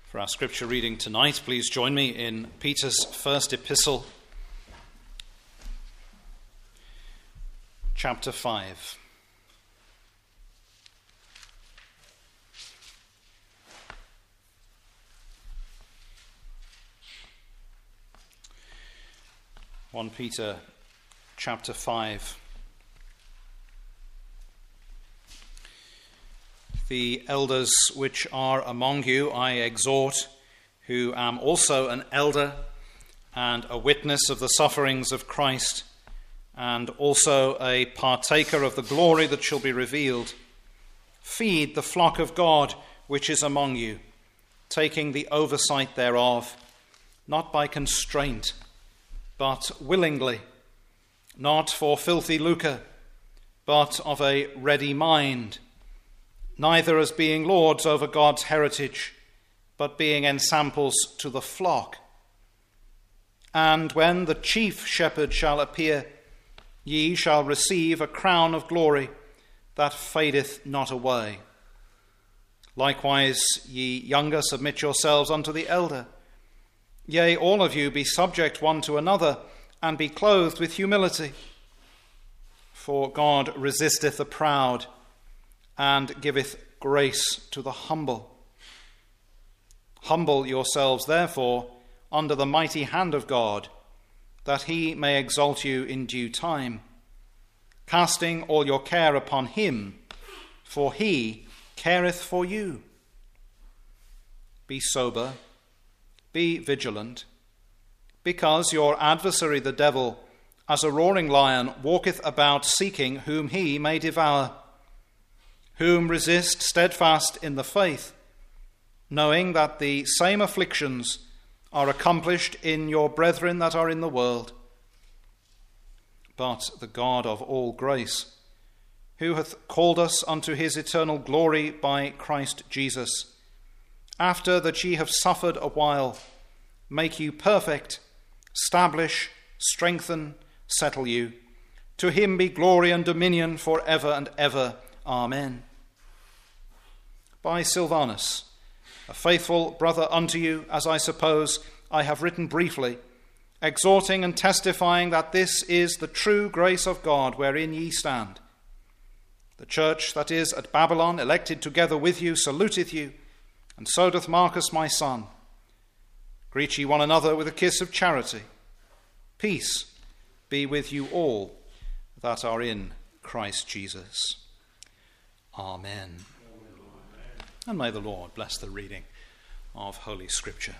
For our scripture reading tonight, please join me in Peter's first epistle, chapter 5. Peter chapter 5. The elders which are among you I exhort, who am also an elder and a witness of the sufferings of Christ, and also a partaker of the glory that shall be revealed. Feed the flock of God which is among you, taking the oversight thereof, not by constraint, but willingly, not for filthy lucre, but of a ready mind, neither as being lords over God's heritage, but being ensamples to the flock. And when the chief shepherd shall appear, ye shall receive a crown of glory that fadeth not away. Likewise, ye younger, submit yourselves unto the elder. Yea, all of you be subject one to another, and be clothed with humility. For God resisteth the proud, and giveth grace to the humble. Humble yourselves, therefore, under the mighty hand of God, that he may exalt you in due time, casting all your care upon him, for he careth for you. Be sober, be vigilant, because your adversary the devil, as a roaring lion, walketh about seeking whom he may devour. Whom resist steadfast in the faith, knowing that the same afflictions are accomplished in your brethren that are in the world. But the God of all grace, who hath called us unto his eternal glory by Christ Jesus, after that ye have suffered a while, make you perfect, establish, strengthen, settle you. To him be glory and dominion for ever and ever. Amen. By Silvanus, a faithful brother unto you, as I suppose I have written briefly, exhorting and testifying that this is the true grace of God wherein ye stand. The church that is at Babylon, elected together with you, saluteth you, and so doth Marcus my son. Greet ye one another with a kiss of charity. Peace be with you all that are in Christ Jesus. Amen. And may the Lord bless the reading of Holy Scripture.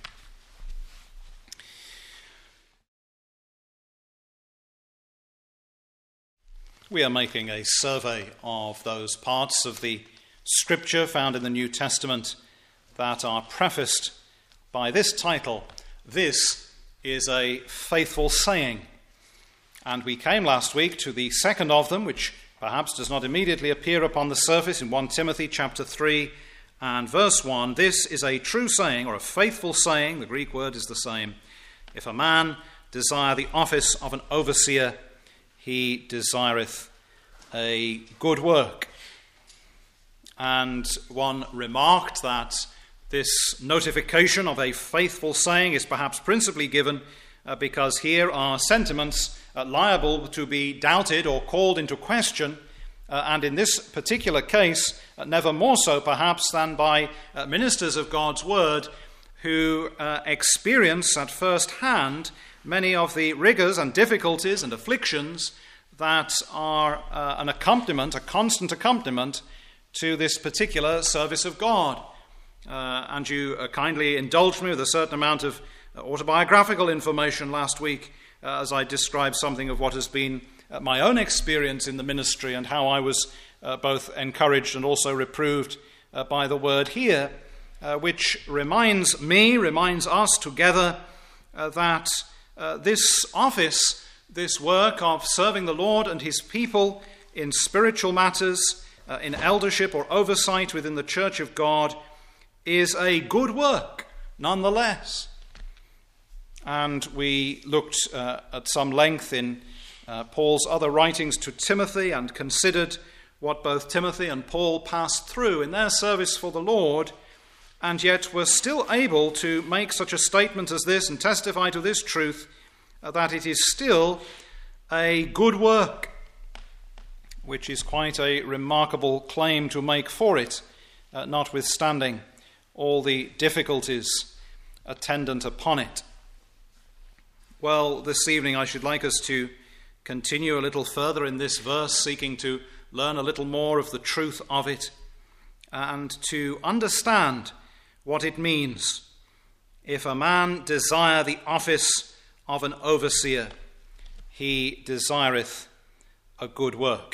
We are making a survey of those parts of the Scripture found in the New Testament that are prefaced by this title, This is a Faithful Saying. And we came last week to the second of them, which perhaps does not immediately appear upon the surface, in 1 Timothy chapter 3 and verse 1. This is a true saying, or a faithful saying, the Greek word is the same. If a man desire the office of an overseer, he desireth a good work. And one remarked that this notification of a faithful saying is perhaps principally given because here are sentiments liable to be doubted or called into question, and in this particular case, never more so perhaps than by ministers of God's word who experience at first hand many of the rigors and difficulties and afflictions that are an accompaniment, a constant accompaniment to this particular service of God. And you kindly indulged me with a certain amount of autobiographical information last week as I described something of what has been my own experience in the ministry and how I was both encouraged and also reproved by the word here, which reminds us together that this office, this work of serving the Lord and his people in spiritual matters, in eldership or oversight within the church of God, is a good work nonetheless. And we looked at some length in Paul's other writings to Timothy and considered what both Timothy and Paul passed through in their service for the Lord and yet were still able to make such a statement as this and testify to this truth, that it is still a good work, which is quite a remarkable claim to make for it, notwithstanding all the difficulties attendant upon it. Well, this evening I should like us to continue a little further in this verse, seeking to learn a little more of the truth of it and to understand what it means. If a man desire the office of an overseer, he desireth a good work.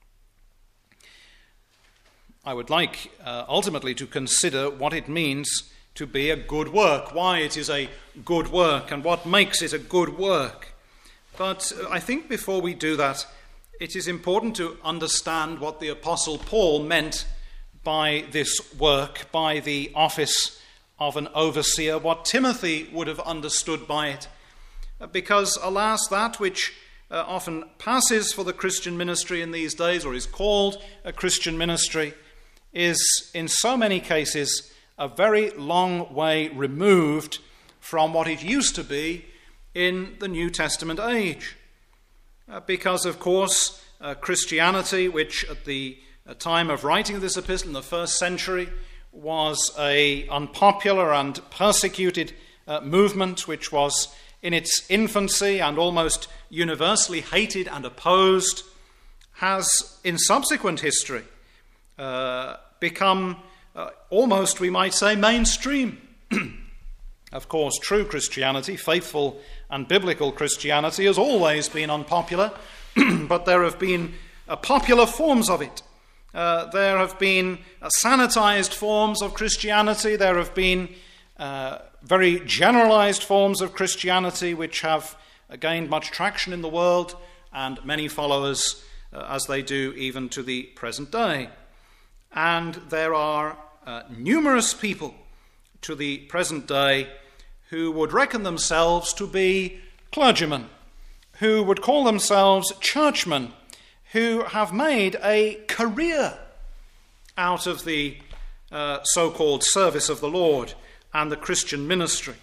I would like ultimately to consider what it means to be a good work, why it is a good work, and what makes it a good work. But I think before we do that, it is important to understand what the Apostle Paul meant by this work, by the office of an overseer, what Timothy would have understood by it. Because, alas, that which often passes for the Christian ministry in these days, or is called a Christian ministry, is in so many cases a very long way removed from what it used to be in the New Testament age. Because, of course, Christianity, which at the time of writing this epistle in the first century was an unpopular and persecuted movement, which was in its infancy and almost universally hated and opposed, has in subsequent history become almost, we might say, mainstream. Of course, true Christianity, faithful and biblical Christianity, has always been unpopular, but there have been popular forms of it. There have been sanitized forms of Christianity. There have been very generalized forms of Christianity which have gained much traction in the world and many followers, as they do even to the present day. And there are numerous people to the present day who would reckon themselves to be clergymen, who would call themselves churchmen, who have made a career out of the so-called service of the Lord and the Christian ministry.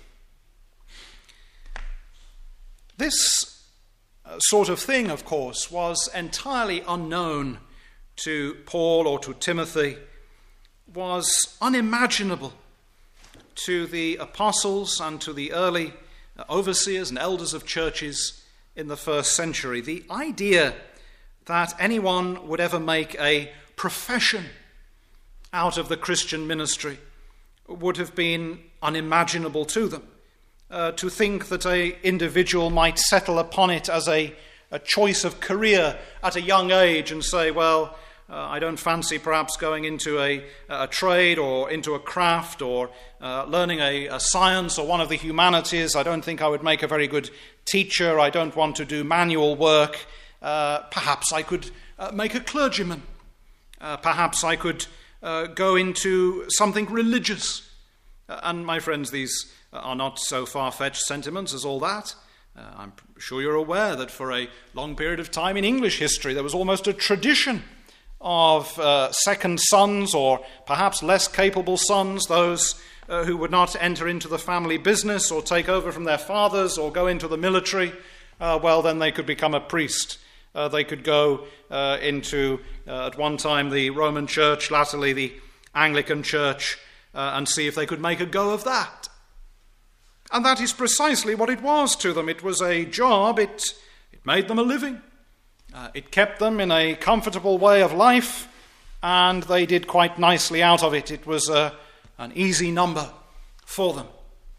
This sort of thing, of course, was entirely unknown to Paul or to Timothy, was unimaginable to the apostles and to the early overseers and elders of churches in the first century. The idea that anyone would ever make a profession out of the Christian ministry would have been unimaginable to them. To think that an individual might settle upon it as a choice of career at a young age and say, well, I don't fancy perhaps going into a trade or into a craft or learning a science or one of the humanities. I don't think I would make a very good teacher. I don't want to do manual work. Perhaps I could make a clergyman. Perhaps I could go into something religious. And my friends, these are not so far-fetched sentiments as all that. I'm sure you're aware that for a long period of time in English history there was almost a tradition of second sons, or perhaps less capable sons, those who would not enter into the family business or take over from their fathers or go into the military. Well, then they could become a priest. They could go into, at one time, the Roman Church, latterly the Anglican Church, and see if they could make a go of that. And that is precisely what it was to them. It was a job. It made them a living. It kept them in a comfortable way of life, and they did quite nicely out of it. It was an easy number for them.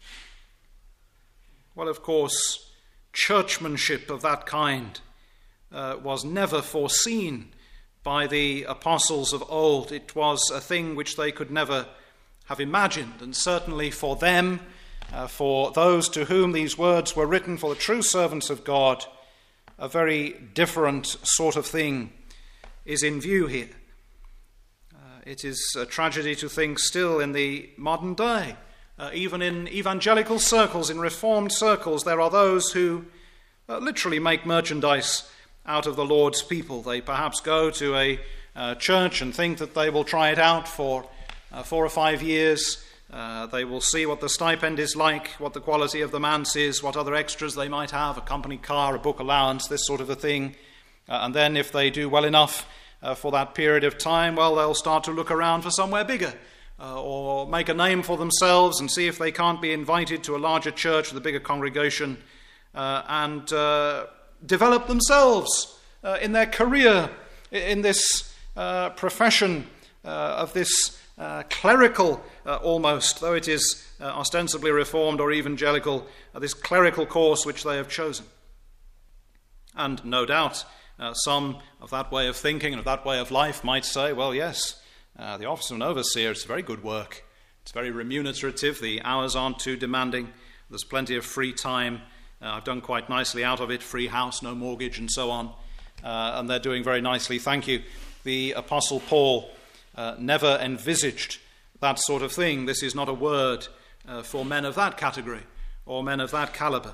Well, of course, churchmanship of that kind was never foreseen by the apostles of old. It was a thing which they could never have imagined, and certainly for them, for those to whom these words were written, for the true servants of God, a very different sort of thing is in view here. It is a tragedy to think still in the modern day, even in evangelical circles, in reformed circles, there are those who literally make merchandise out of the Lord's people. They perhaps go to a church and think that they will try it out for 4 or 5 years, They will see what the stipend is like, what the quality of the manse is, what other extras they might have, a company car, a book allowance, this sort of a thing. And then if they do well enough for that period of time, well, they'll start to look around for somewhere bigger or make a name for themselves and see if they can't be invited to a larger church with a bigger congregation and develop themselves in their career, in this profession of this clerical, almost, though it is ostensibly reformed or evangelical, this clerical course which they have chosen. And no doubt some of that way of thinking and of that way of life might say, well, yes, the office of an overseer is very good work. It's very remunerative. The hours aren't too demanding. There's plenty of free time. I've done quite nicely out of it. Free house, no mortgage, and so on. And they're doing very nicely. Thank you. The Apostle Paul never envisaged that sort of thing. This is not a word for men of that category or men of that caliber.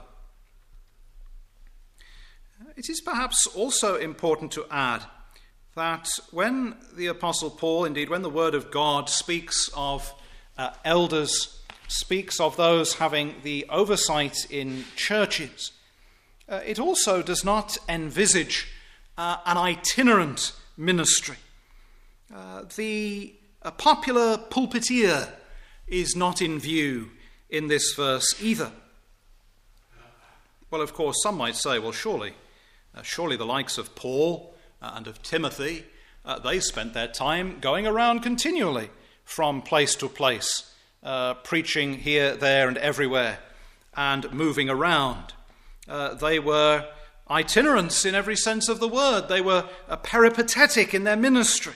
It is perhaps also important to add that when the Apostle Paul, indeed when the Word of God speaks of elders, speaks of those having the oversight in churches, it also does not envisage an itinerant ministry. The popular pulpiteer is not in view in this verse either. Well, of course, some might say, well, surely the likes of Paul and of Timothy, they spent their time going around continually from place to place, preaching here, there, and everywhere, and moving around. They were itinerants in every sense of the word. They were peripatetic in their ministry.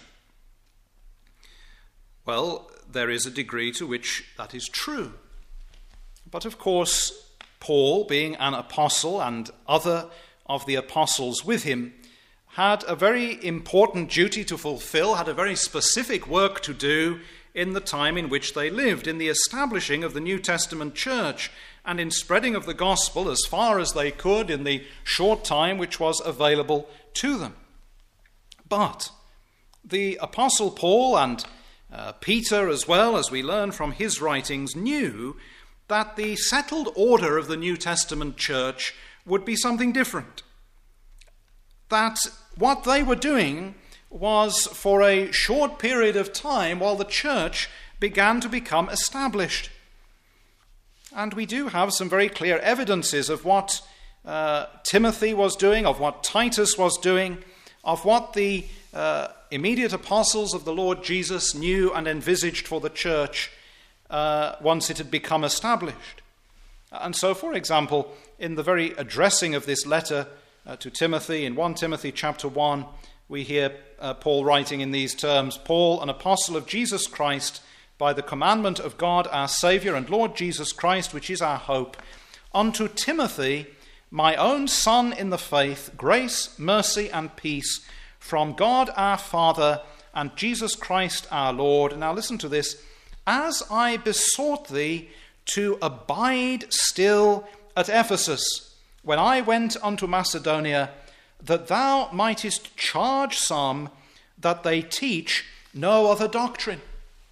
Well, there is a degree to which that is true. But of course, Paul, being an apostle, and other of the apostles with him, had a very important duty to fulfill, had a very specific work to do in the time in which they lived, in the establishing of the New Testament church, and in spreading of the gospel as far as they could in the short time which was available to them. But the Apostle Paul and Peter, as well, as we learn from his writings, knew that the settled order of the New Testament church would be something different. That what they were doing was for a short period of time while the church began to become established. And we do have some very clear evidences of what Timothy was doing, of what Titus was doing, of what the immediate apostles of the Lord Jesus knew and envisaged for the church once it had become established. And so, for example, in the very addressing of this letter to Timothy, in 1 Timothy chapter 1, we hear Paul writing in these terms, Paul, an apostle of Jesus Christ, by the commandment of God our Saviour and Lord Jesus Christ, which is our hope, unto Timothy, my own son in the faith, grace, mercy, and peace from God our Father and Jesus Christ our Lord. Now listen to this. As I besought thee to abide still at Ephesus, when I went unto Macedonia, that thou mightest charge some that they teach no other doctrine.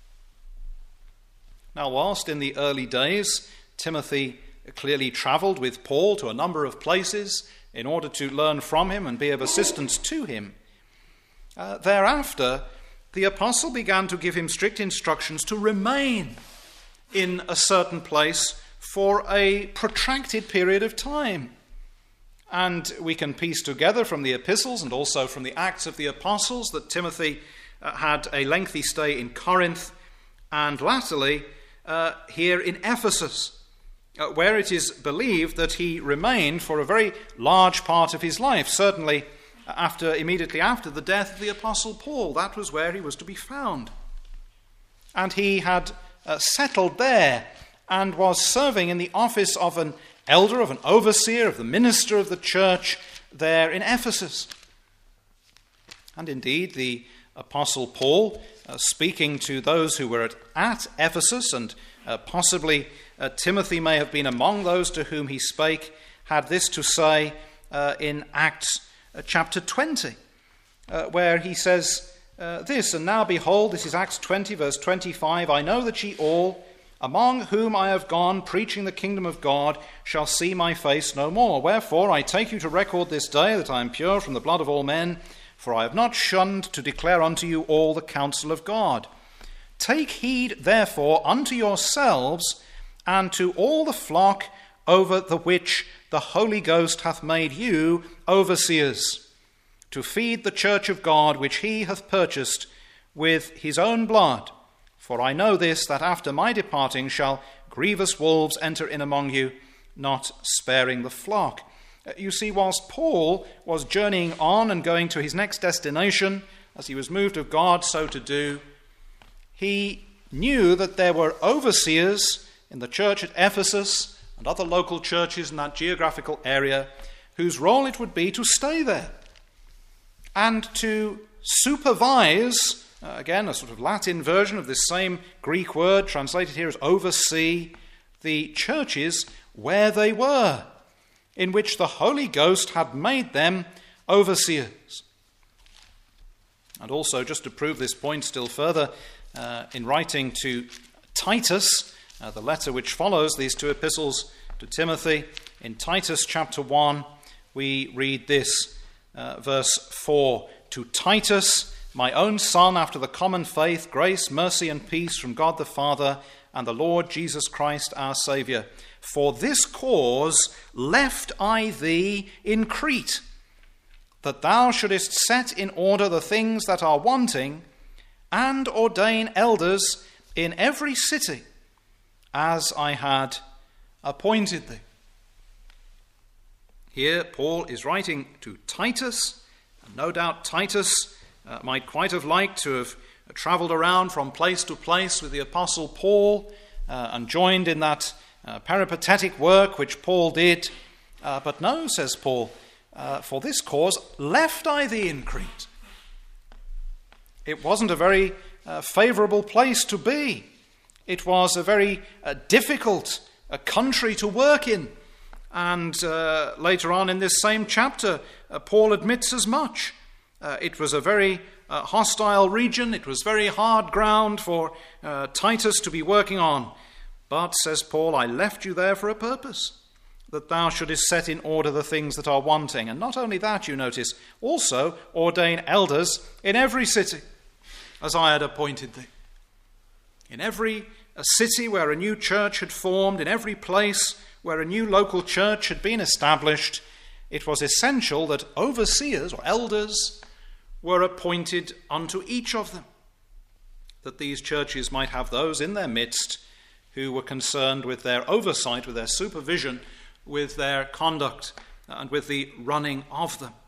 Now, whilst in the early days Timothy clearly travelled with Paul to a number of places in order to learn from him and be of assistance to him, thereafter the apostle began to give him strict instructions to remain in a certain place for a protracted period of time. And we can piece together from the epistles and also from the Acts of the Apostles that Timothy had a lengthy stay in Corinth and latterly here in Ephesus, where it is believed that he remained for a very large part of his life. Certainly immediately after the death of the Apostle Paul, that was where he was to be found. And he had settled there and was serving in the office of an elder, of an overseer, of the minister of the church there in Ephesus. And indeed, the Apostle Paul, speaking to those who were at Ephesus, and possibly Timothy may have been among those to whom he spake, had this to say in Acts chapter 20, where he says this, and now behold, this is Acts 20, verse 25, I know that ye all, among whom I have gone preaching the kingdom of God, shall see my face no more. Wherefore I take you to record this day that I am pure from the blood of all men, for I have not shunned to declare unto you all the counsel of God. Take heed, therefore, unto yourselves and to all the flock over the which the Holy Ghost hath made you overseers, to feed the church of God, which he hath purchased with his own blood. For I know this, that after my departing shall grievous wolves enter in among you, not sparing the flock. You see, whilst Paul was journeying on and going to his next destination, as he was moved of God so to do, he knew that there were overseers in the church at Ephesus and other local churches in that geographical area whose role it would be to stay there and to supervise, again, a sort of Latin version of this same Greek word translated here as oversee, the churches where they were, in which the Holy Ghost had made them overseers. And also, just to prove this point still further, in writing to Titus, the letter which follows these two epistles to Timothy, in Titus chapter 1, we read this, verse 4, to Titus, my own son, after the common faith, grace, mercy, and peace from God the Father and the Lord Jesus Christ our Saviour. For this cause left I thee in Crete, that thou shouldest set in order the things that are wanting, and ordain elders in every city, as I had appointed thee. Here Paul is writing to Titus, and no doubt Titus might quite have liked to have travelled around from place to place with the Apostle Paul and joined in that peripatetic work which Paul did. But no, says Paul, for this cause left I thee in Crete. It wasn't a very favourable place to be. It was a very difficult country to work in. And later on in this same chapter, Paul admits as much. It was a very hostile region. It was very hard ground for Titus to be working on. But, says Paul, I left you there for a purpose, that thou shouldest set in order the things that are wanting. And not only that, you notice, also ordain elders in every city, as I had appointed thee. In every city where a new church had formed, in every place where a new local church had been established, it was essential that overseers or elders were appointed unto each of them, that these churches might have those in their midst who were concerned with their oversight, with their supervision, with their conduct, and with the running of them.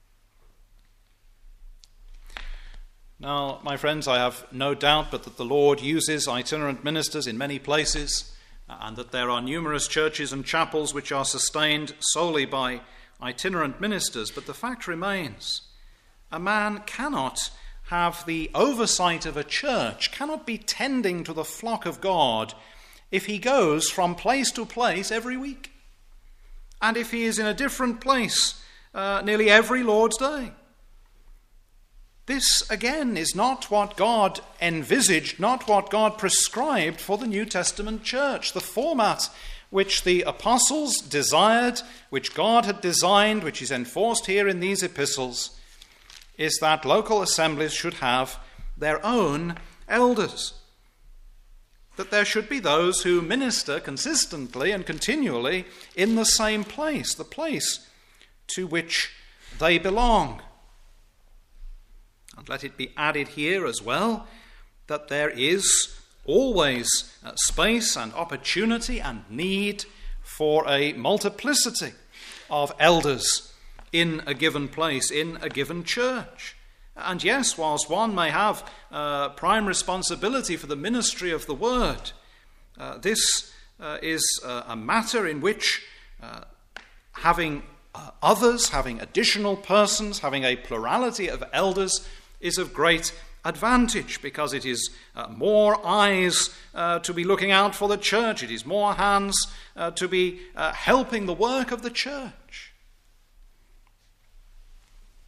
Now, my friends, I have no doubt but that the Lord uses itinerant ministers in many places, and that there are numerous churches and chapels which are sustained solely by itinerant ministers. But the fact remains, a man cannot have the oversight of a church, cannot be tending to the flock of God if he goes from place to place every week, and if he is in a different place nearly every Lord's Day. This, again, is not what God envisaged, not what God prescribed for the New Testament church. The format which the apostles desired, which God had designed, which is enforced here in these epistles, is that local assemblies should have their own elders. That there should be those who minister consistently and continually in the same place, the place to which they belong. And let it be added here as well that there is always space and opportunity and need for a multiplicity of elders in a given place, in a given church. And yes, whilst one may have prime responsibility for the ministry of the word, this is a matter in which having others, having additional persons, having a plurality of elders is of great advantage, because it is more eyes to be looking out for the church. It is more hands to be helping the work of the church.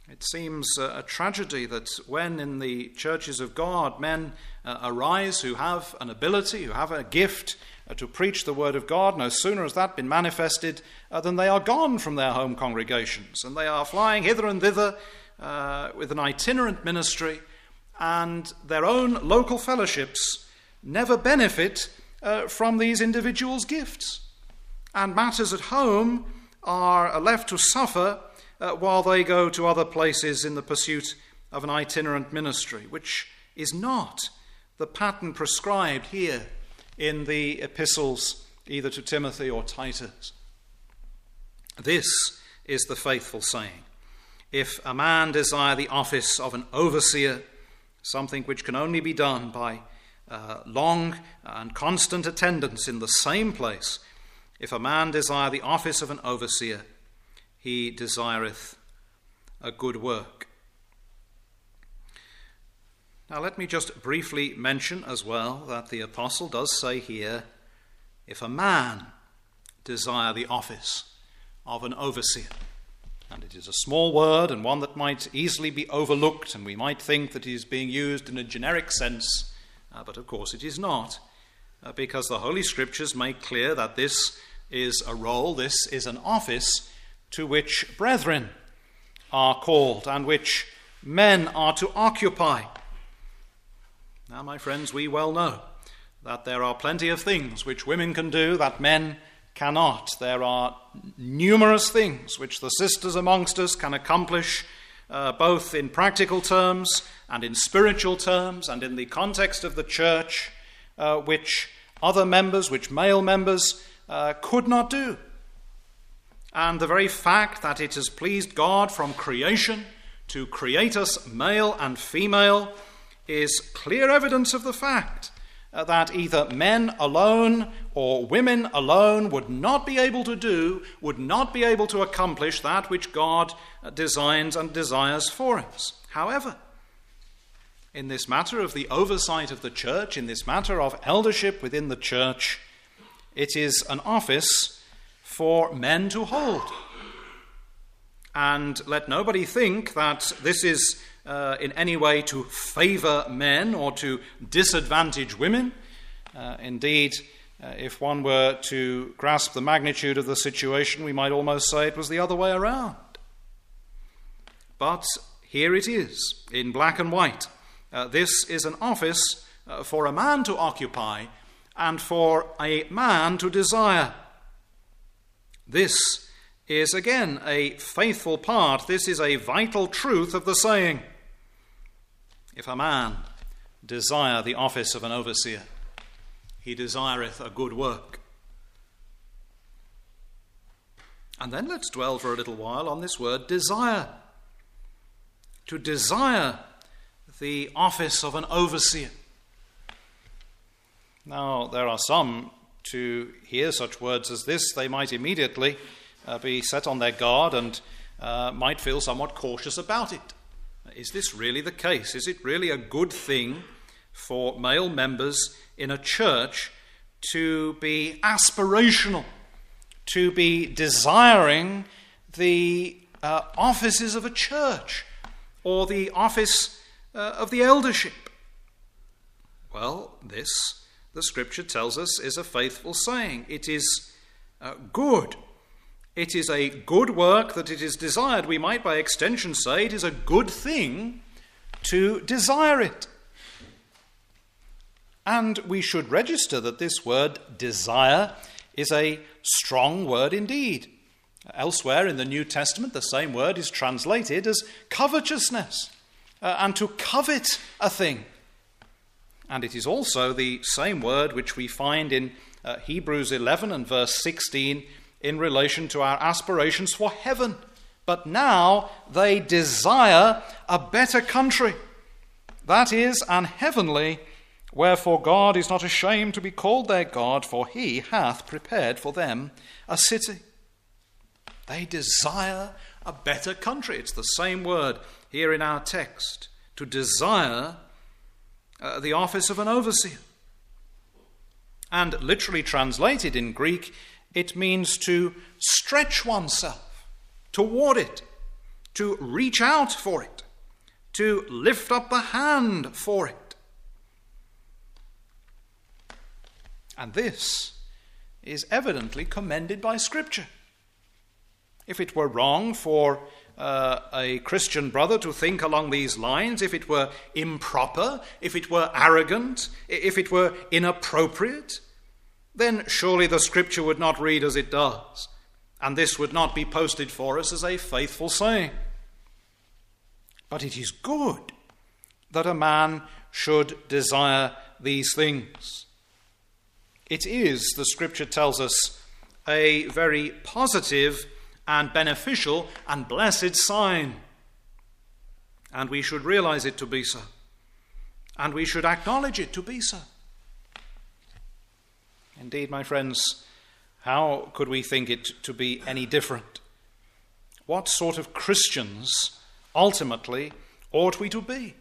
It seems a tragedy that when in the churches of God men arise who have an ability, who have a gift to preach the word of God, no sooner has that been manifested than they are gone from their home congregations, and they are flying hither and thither with an itinerant ministry, and their own local fellowships never benefit from these individuals' gifts. And matters at home are left to suffer while they go to other places in the pursuit of an itinerant ministry, which is not the pattern prescribed here in the epistles either to Timothy or Titus. This is the faithful saying: if a man desire the office of an overseer, something which can only be done by long and constant attendance in the same place, if a man desire the office of an overseer, he desireth a good work. Now let me just briefly mention as well that the apostle does say here, if a man desire the office of an overseer. And it is a small word and one that might easily be overlooked, and we might think that it is being used in a generic sense, but of course it is not, because the Holy Scriptures make clear that this is a role, this is an office to which brethren are called and which men are to occupy. Now, my friends, we well know that there are plenty of things which women can do that men cannot. There are numerous things which the sisters amongst us can accomplish, both in practical terms and in spiritual terms and in the context of the church, which other members, which male members, could not do. And the very fact that it has pleased God from creation to create us male and female is clear evidence of the fact that either men alone or women alone would not be able to do, would not be able to accomplish that which God designs and desires for us. However, in this matter of the oversight of the church, in this matter of eldership within the church, it is an office for men to hold. And let nobody think that this is in any way to favour men or to disadvantage women. Indeed, if one were to grasp the magnitude of the situation, we might almost say it was the other way around. But here it is, in black and white. This is an office for a man to occupy and for a man to desire. This is again a faithful part. This is a vital truth of the saying, if a man desire the office of an overseer, he desireth a good work. And then let's dwell for a little while on this word desire. To desire the office of an overseer. Now, there are some, to hear such words as this, they might immediately be set on their guard and might feel somewhat cautious about it. Is this really the case? Is it really a good thing for male members in a church to be aspirational, to be desiring the offices of a church or the office of the eldership? Well, this, the Scripture tells us, is a faithful saying. It is good. It is a good work that it is desired. We might by extension say it is a good thing to desire it. And we should register that this word desire is a strong word indeed. Elsewhere in the New Testament, the same word is translated as covetousness, and to covet a thing. And it is also the same word which we find in Hebrews 11 and verse 16 in relation to our aspirations for heaven. But now they desire a better country, that is, an heavenly, wherefore God is not ashamed to be called their God, for he hath prepared for them a city. They desire a better country. It's the same word here in our text, to desire the office of an overseer. And literally translated in Greek, it means to stretch oneself toward it, to reach out for it, to lift up the hand for it. And this is evidently commended by Scripture. If it were wrong for a Christian brother to think along these lines, if it were improper, if it were arrogant, if it were inappropriate, then surely the Scripture would not read as it does, and this would not be posted for us as a faithful saying. But it is good that a man should desire these things. It is, the Scripture tells us, a very positive and beneficial and blessed sign. And we should realize it to be so. And we should acknowledge it to be so. Indeed, my friends, how could we think it to be any different? What sort of Christians, ultimately, ought we to be?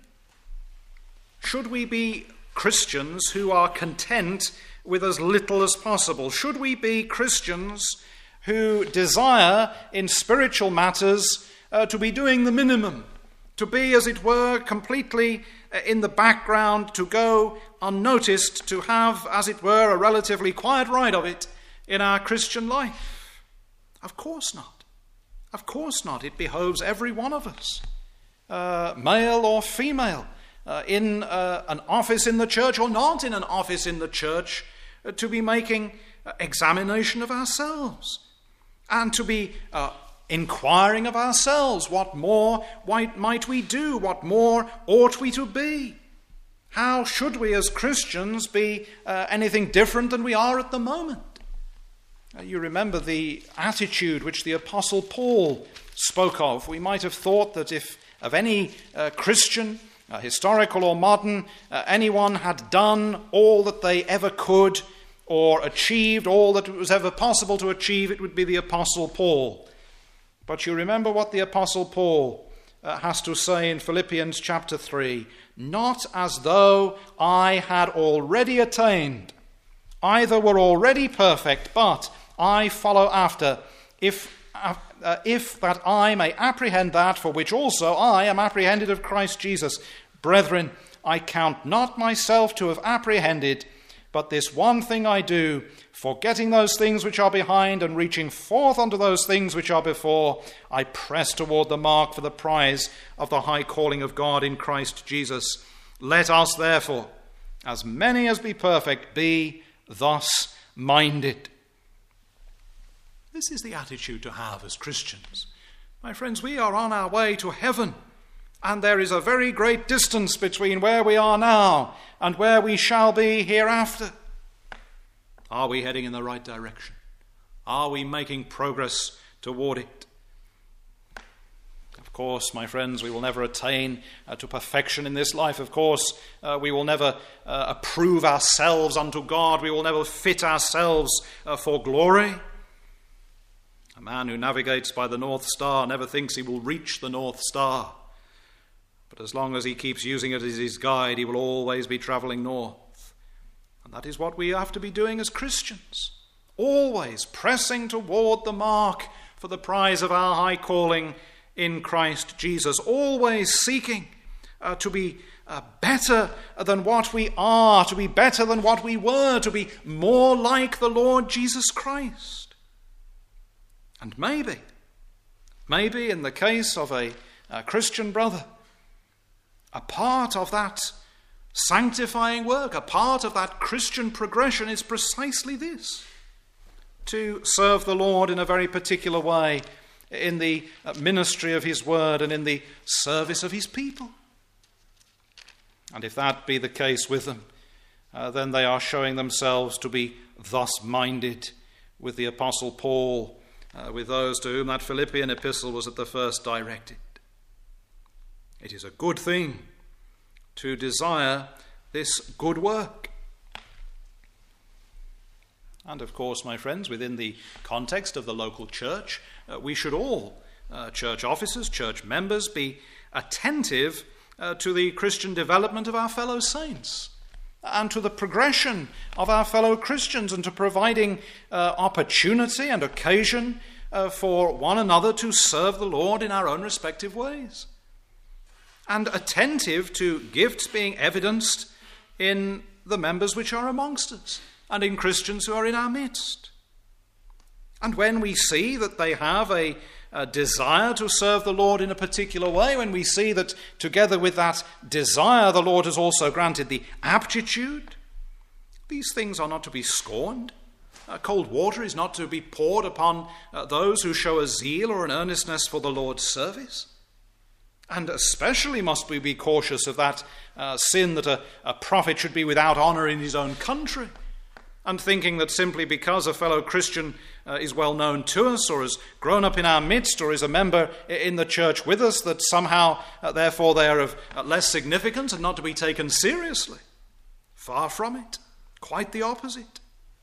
Should we be Christians who are content with as little as possible? Should we be Christians who desire in spiritual matters to be doing the minimum, to be, as it were, completely in the background, to go unnoticed, to have, as it were, a relatively quiet ride of it in our Christian life? Of course not. Of course not. It behoves every one of us, male or female, in an office in the church or not in an office in the church, to be making examination of ourselves and to be inquiring of ourselves, what more might we do? What more ought we to be? How should we as Christians be anything different than we are at the moment? You remember the attitude which the Apostle Paul spoke of. We might have thought that if of any Christian, historical or modern, anyone had done all that they ever could or achieved all that it was ever possible to achieve, it would be the Apostle Paul. But you remember what the Apostle Paul has to say in Philippians chapter 3. Not as though I had already attained, either were already perfect, but I follow after, if that I may apprehend that for which also I am apprehended of Christ Jesus. Brethren, I count not myself to have apprehended, but this one thing I do, forgetting those things which are behind and reaching forth unto those things which are before, I press toward the mark for the prize of the high calling of God in Christ Jesus. Let us therefore, as many as be perfect, be thus minded. This is the attitude to have as Christians. My friends, we are on our way to heaven, and there is a very great distance between where we are now and where we shall be hereafter. Are we heading in the right direction? Are we making progress toward it? Of course, my friends, we will never attain to perfection in this life. Of course, we will never approve ourselves unto God. We will never fit ourselves for glory. A man who navigates by the North Star never thinks he will reach the North Star. But as long as he keeps using it as his guide, he will always be traveling north. And that is what we have to be doing as Christians. Always pressing toward the mark for the prize of our high calling in Christ Jesus. Always seeking to be better than what we are, to be better than what we were, to be more like the Lord Jesus Christ. And maybe in the case of a Christian brother, a part of that sanctifying work, a part of that Christian progression is precisely this: to serve the Lord in a very particular way in the ministry of his word and in the service of his people. And if that be the case with them, then they are showing themselves to be thus minded with the Apostle Paul, with those to whom that Philippian epistle was at the first directed. It is a good thing to desire this good work. And of course, my friends, within the context of the local church, we should all, church officers, church members, be attentive to the Christian development of our fellow saints and to the progression of our fellow Christians, and to providing opportunity and occasion for one another to serve the Lord in our own respective ways, and attentive to gifts being evidenced in the members which are amongst us, and in Christians who are in our midst. And when we see that they have a desire to serve the Lord in a particular way, when we see that together with that desire the Lord has also granted the aptitude, these things are not to be scorned. Cold water is not to be poured upon those who show a zeal or an earnestness for the Lord's service. And especially must we be cautious of that sin that a prophet should be without honour in his own country, and thinking that simply because a fellow Christian is well known to us, or has grown up in our midst, or is a member in the church with us, that somehow, therefore, they are of less significance and not to be taken seriously. Far from it. Quite the opposite.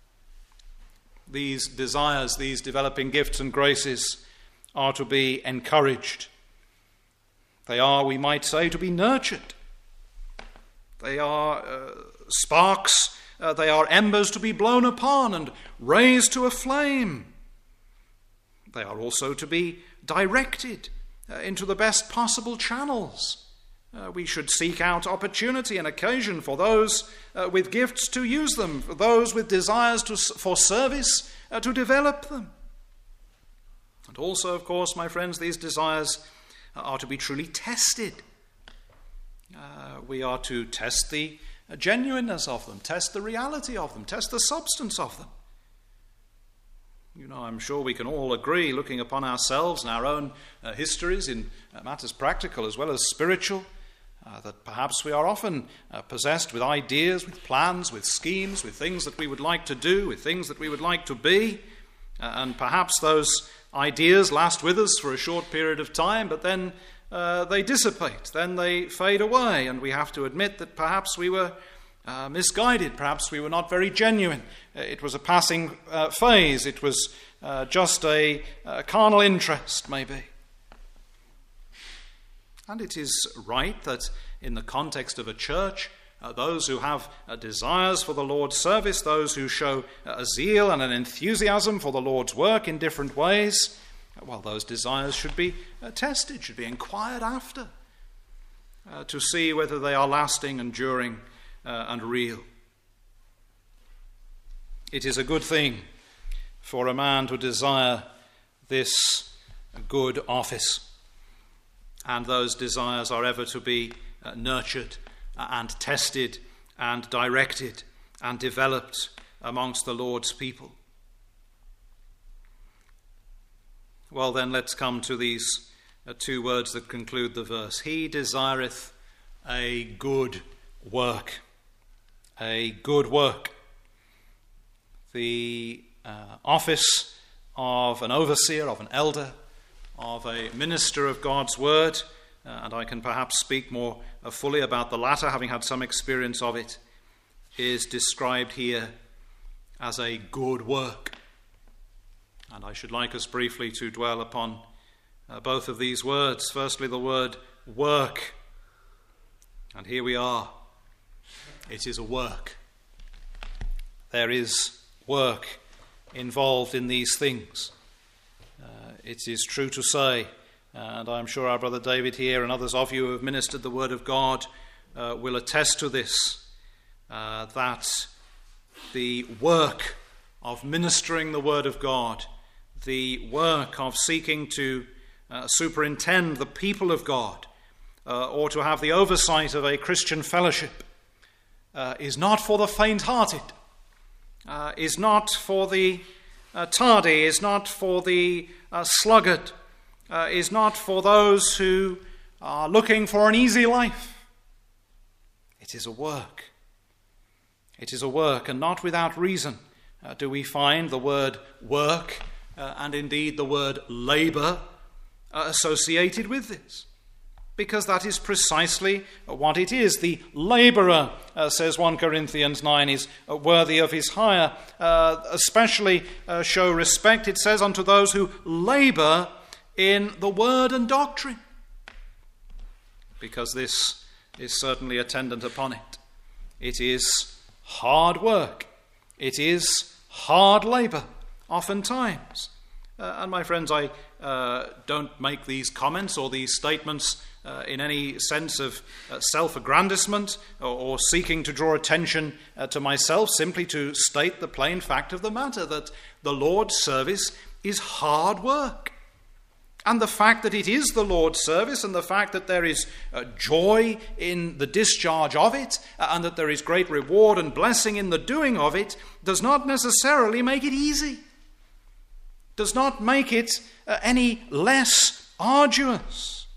These desires, these developing gifts and graces are to be encouraged. They are, we might say, to be nurtured. They are sparks, they are embers to be blown upon and raised to a flame. They are also to be directed into the best possible channels. We should seek out opportunity and occasion for those with gifts to use them, for those with desires for service to develop them. And also, of course, my friends, these desires are to be truly tested. We are to test the genuineness of them, test the reality of them, test the substance of them. You know, I'm sure we can all agree, looking upon ourselves and our own histories in matters practical as well as spiritual, that perhaps we are often possessed with ideas, with plans, with schemes, with things that we would like to do, with things that we would like to be, and perhaps those ideas last with us for a short period of time, but then they dissipate, then they fade away, and we have to admit that perhaps we were misguided, perhaps we were not very genuine. It was a passing phase, it was just a carnal interest, maybe. And it is right that in the context of a church, those who have desires for the Lord's service, those who show a zeal and an enthusiasm for the Lord's work in different ways, well, those desires should be tested, should be inquired after, to see whether they are lasting, enduring, and real. It is a good thing for a man to desire this good office, and those desires are ever to be nurtured and tested and directed and developed amongst the Lord's people. Well, then, let's come to these two words that conclude the verse. He desireth a good work. A good work. The office of an overseer, of an elder, of a minister of God's word, and I can perhaps speak more fully about the latter, having had some experience of it, is described here as a good work. And I should like us briefly to dwell upon both of these words. Firstly, the word work. And here we are. It is a work. There is work involved in these things. It is true to say, and I'm sure our brother David here and others of you who have ministered the word of God will attest to this, that the work of ministering the word of God, the work of seeking to superintend the people of God, or to have the oversight of a Christian fellowship, is not for the faint-hearted, is not for the tardy, is not for the sluggard, is not for those who are looking for an easy life. It is a work. It is a work, and not without reason do we find the word work and indeed the word labour associated with this. Because that is precisely what it is. The labourer, says 1 Corinthians 9, is worthy of his hire. Especially show respect, it says, unto those who labour in the word and doctrine. Because this is certainly attendant upon it. It is hard work. It is hard labour, oftentimes. And my friends, I don't make these comments or these statements in any sense of self-aggrandizement or seeking to draw attention to myself, simply to state the plain fact of the matter, that the Lord's service is hard work. And the fact that it is the Lord's service, and the fact that there is joy in the discharge of it, and that there is great reward and blessing in the doing of it, does not necessarily make it easy, does not make it any less arduous.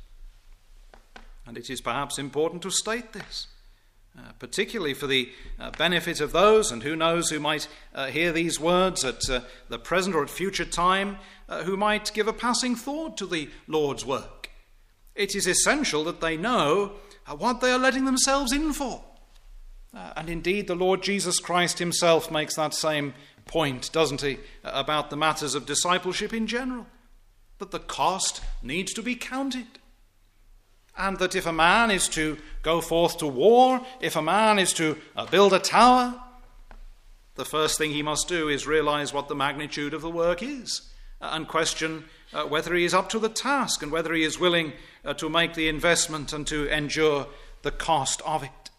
And it is perhaps important to state this, particularly for the benefit of those, and who knows, who might hear these words at the present or at future time, who might give a passing thought to the Lord's work. It is essential that they know what they are letting themselves in for. And indeed, the Lord Jesus Christ himself makes that same point, doesn't he, about the matters of discipleship in general, that the cost needs to be counted. And that if a man is to go forth to war, if a man is to build a tower, the first thing he must do is realize what the magnitude of the work is, and question whether he is up to the task, and whether he is willing to make the investment and to endure the cost of it.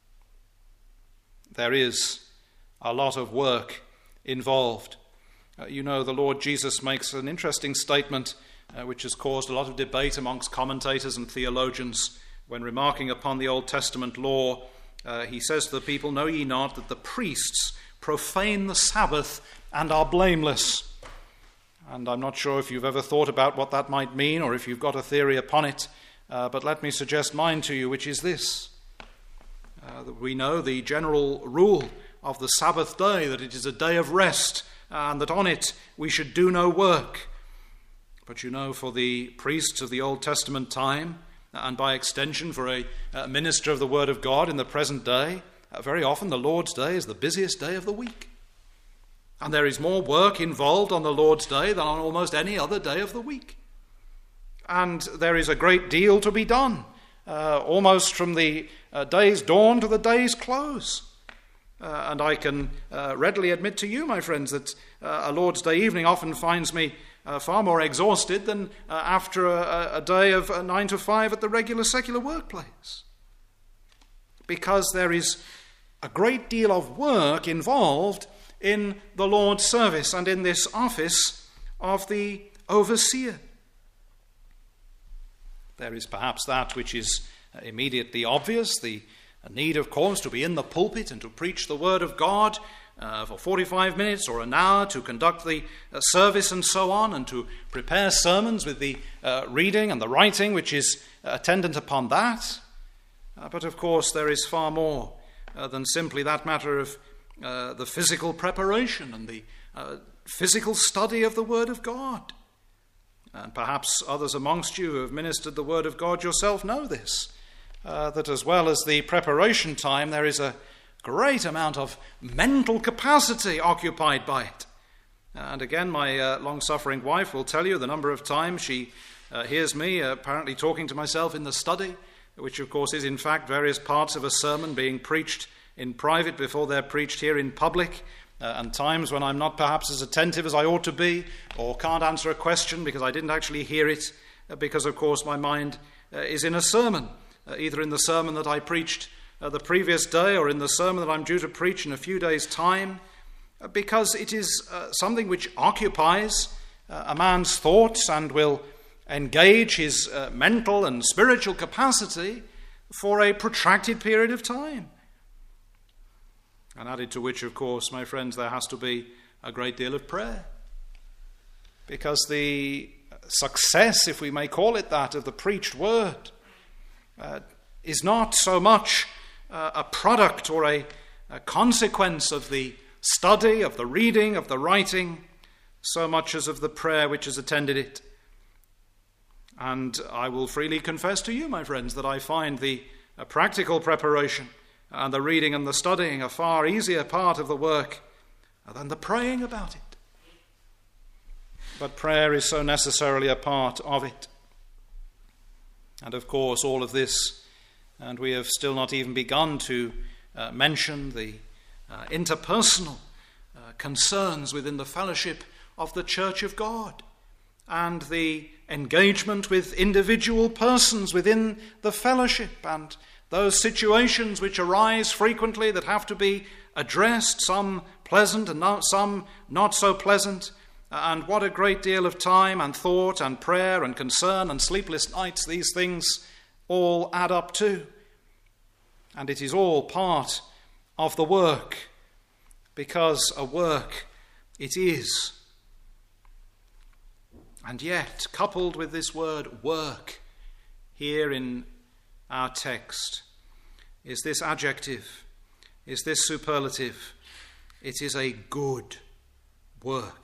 There is a lot of work involved. You know, the Lord Jesus makes an interesting statement which has caused a lot of debate amongst commentators and theologians when remarking upon the Old Testament law. He says to the people, "Know ye not that the priests profane the Sabbath and are blameless?" And I'm not sure if you've ever thought about what that might mean, or if you've got a theory upon it, but let me suggest mine to you, which is this. That we know the general rule of the Sabbath day, that it is a day of rest, and that on it we should do no work. But you know, for the priests of the Old Testament time, and by extension for a minister of the Word of God in the present day, very often the Lord's day is the busiest day of the week. And there is more work involved on the Lord's day than on almost any other day of the week. And there is a great deal to be done, almost from the day's dawn to the day's close. And I can readily admit to you, my friends, that a Lord's Day evening often finds me far more exhausted than after a day of 9 to 5 at the regular secular workplace. Because there is a great deal of work involved in the Lord's service and in this office of the overseer. There is perhaps that which is immediately obvious, the need, of course, to be in the pulpit and to preach the Word of God for 45 minutes or an hour, to conduct the service and so on, and to prepare sermons with the reading and the writing which is attendant upon that. But of course there is far more than simply that matter of the physical preparation and the physical study of the Word of God. And perhaps others amongst you who have ministered the Word of God yourself know this, that as well as the preparation time, there is a great amount of mental capacity occupied by it. And again, my long-suffering wife will tell you the number of times she hears me apparently talking to myself in the study, which of course is in fact various parts of a sermon being preached in private before they're preached here in public, and times when I'm not perhaps as attentive as I ought to be, or can't answer a question because I didn't actually hear it, because of course my mind is in a sermon, either in the sermon that I preached the previous day or in the sermon that I'm due to preach in a few days' time, because it is something which occupies a man's thoughts and will engage his mental and spiritual capacity for a protracted period of time. And added to which, of course, my friends, there has to be a great deal of prayer. Because the success, if we may call it that, of the preached word is not so much a product or a consequence of the study, of the reading, of the writing, so much as of the prayer which has attended it. And I will freely confess to you, my friends, that I find the practical preparation and the reading and the studying a far easier part of the work than the praying about it. But prayer is so necessarily a part of it. And of course, all of this, and we have still not even begun to mention the interpersonal concerns within the fellowship of the Church of God. and the engagement with individual persons within the fellowship, and those situations which arise frequently that have to be addressed, some pleasant and some not so pleasant, and what a great deal of time and thought and prayer and concern and sleepless nights these things all add up to. And it is all part of the work, because a work it is. And yet, coupled with this word work here in our text, is this adjective, is this superlative. It is a good work.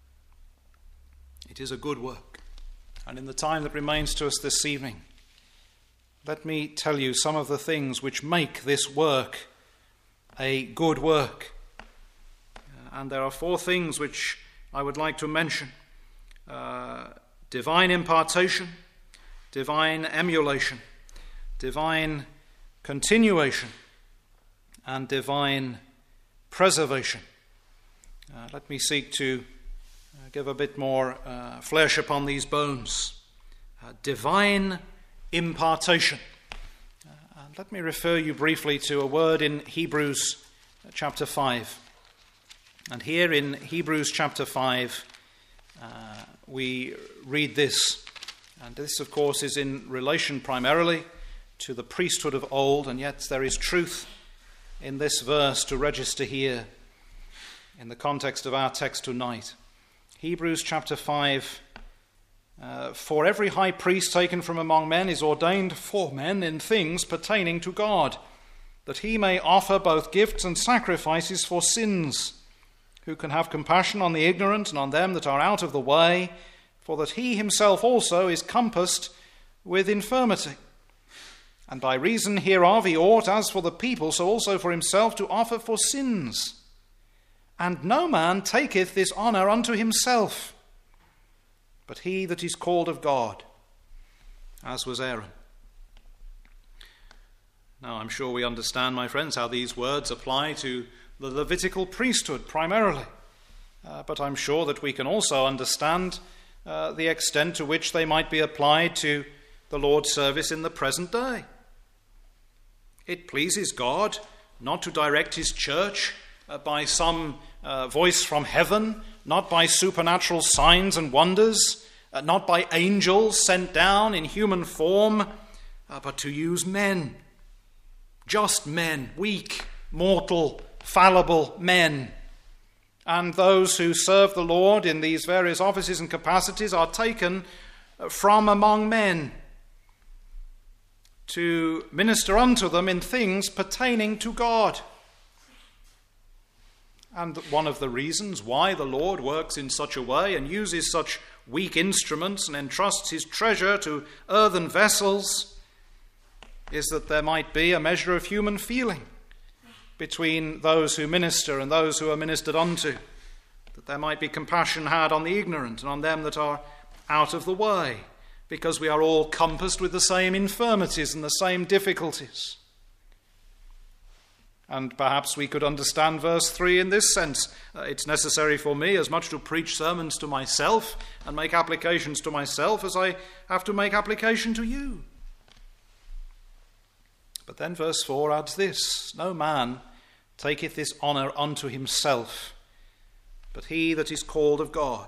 It is a good work. And in the time that remains to us this evening, let me tell you some of the things which make this work a good work. And there are 4 things which I would like to mention. Divine impartation, divine emulation, divine continuation, and divine preservation. Let me seek to give a bit more flesh upon these bones. Divine impartation. Let me refer you briefly to a word in Hebrews chapter 5. And here in Hebrews chapter 5, we read this. And this, of course, is in relation primarily to the priesthood of old, and yet there is truth in this verse to register here in the context of our text tonight. Hebrews chapter 5, for every high priest taken from among men is ordained for men in things pertaining to God, that he may offer both gifts and sacrifices for sins, who can have compassion on the ignorant and on them that are out of the way, for that he himself also is compassed with infirmity. And by reason hereof he ought, as for the people, so also for himself, to offer for sins. And no man taketh this honour unto himself, but he that is called of God, as was Aaron. Now, I'm sure we understand, my friends, how these words apply to the Levitical priesthood primarily. But I'm sure that we can also understand the extent to which they might be applied to the Lord's service in the present day. It pleases God not to direct his church by some voice from heaven, not by supernatural signs and wonders, not by angels sent down in human form, but to use men, just men, weak, mortal, fallible men. And those who serve the Lord in these various offices and capacities are taken from among men to minister unto them in things pertaining to God. And one of the reasons why the Lord works in such a way and uses such weak instruments and entrusts his treasure to earthen vessels is that there might be a measure of human feeling between those who minister and those who are ministered unto, that there might be compassion had on the ignorant and on them that are out of the way, because we are all compassed with the same infirmities and the same difficulties. And perhaps we could understand verse 3 in this sense. It's necessary for me as much to preach sermons to myself and make applications to myself as I have to make application to you. But then verse 4 adds this: no man taketh this honour unto himself, but he that is called of God.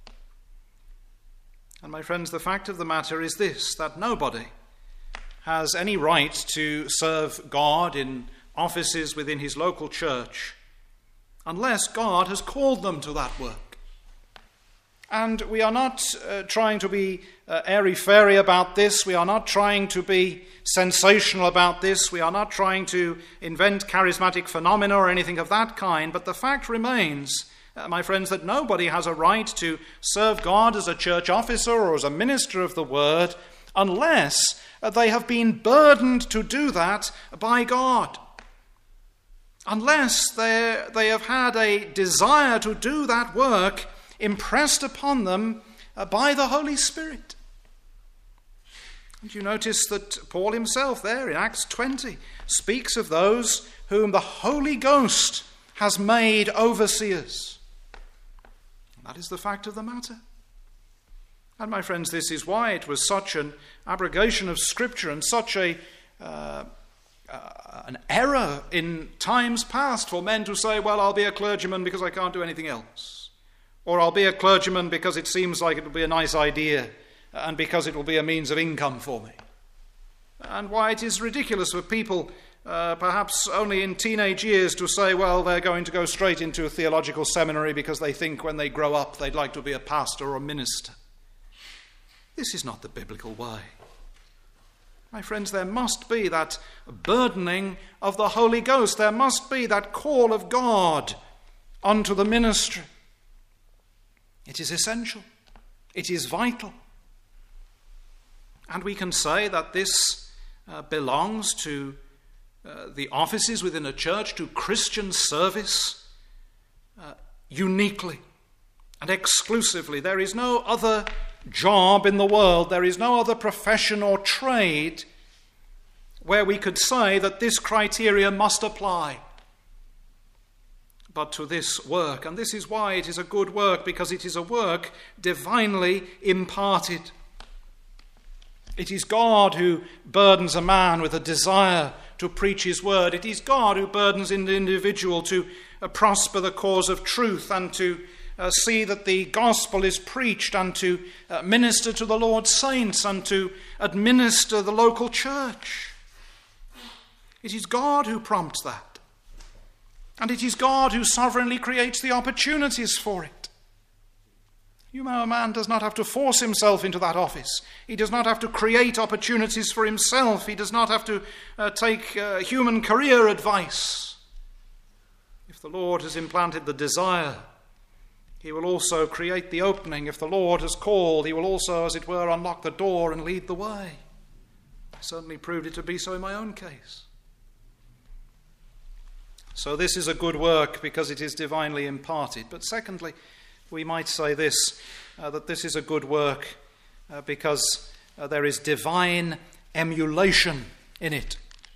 And my friends, the fact of the matter is this, that nobody has any right to serve God in offices within his local church unless God has called them to that work. And we are not trying to be airy-fairy about this. We are not trying to be sensational about this. We are not trying to invent charismatic phenomena or anything of that kind. But the fact remains, my friends, that nobody has a right to serve God as a church officer or as a minister of the word unless they have been burdened to do that by God. Unless they have had a desire to do that work impressed upon them by the Holy Spirit. And you notice that Paul himself there in Acts 20 speaks of those whom the Holy Ghost has made overseers. And that is the fact of the matter. And my friends, this is why it was such an abrogation of Scripture and such an error in times past for men to say, well, I'll be a clergyman because I can't do anything else. Or I'll be a clergyman because it seems like it will be a nice idea and because it will be a means of income for me. And why it is ridiculous for people, perhaps only in teenage years, to say, well, they're going to go straight into a theological seminary because they think when they grow up they'd like to be a pastor or a minister. This is not the biblical way. My friends, there must be that burdening of the Holy Ghost. There must be that call of God unto the ministry. It is essential. It is vital. And we can say that this belongs to the offices within a church, to Christian service, uniquely and exclusively. There is no other job in the world, there is no other profession or trade where we could say that this criteria must apply. But to this work, and this is why it is a good work, because it is a work divinely imparted. It is God who burdens a man with a desire to preach his word. It is God who burdens an individual to prosper the cause of truth and to see that the gospel is preached and to minister to the Lord's saints and to administer the local church. It is God who prompts that. And it is God who sovereignly creates the opportunities for it. You know, a man does not have to force himself into that office. He does not have to create opportunities for himself. He does not have to take human career advice. If the Lord has implanted the desire, he will also create the opening. If the Lord has called, he will also, as it were, unlock the door and lead the way. I certainly proved it to be so in my own case. So this is a good work because it is divinely imparted. But secondly, we might say this, that this is a good work because there is divine emulation in it.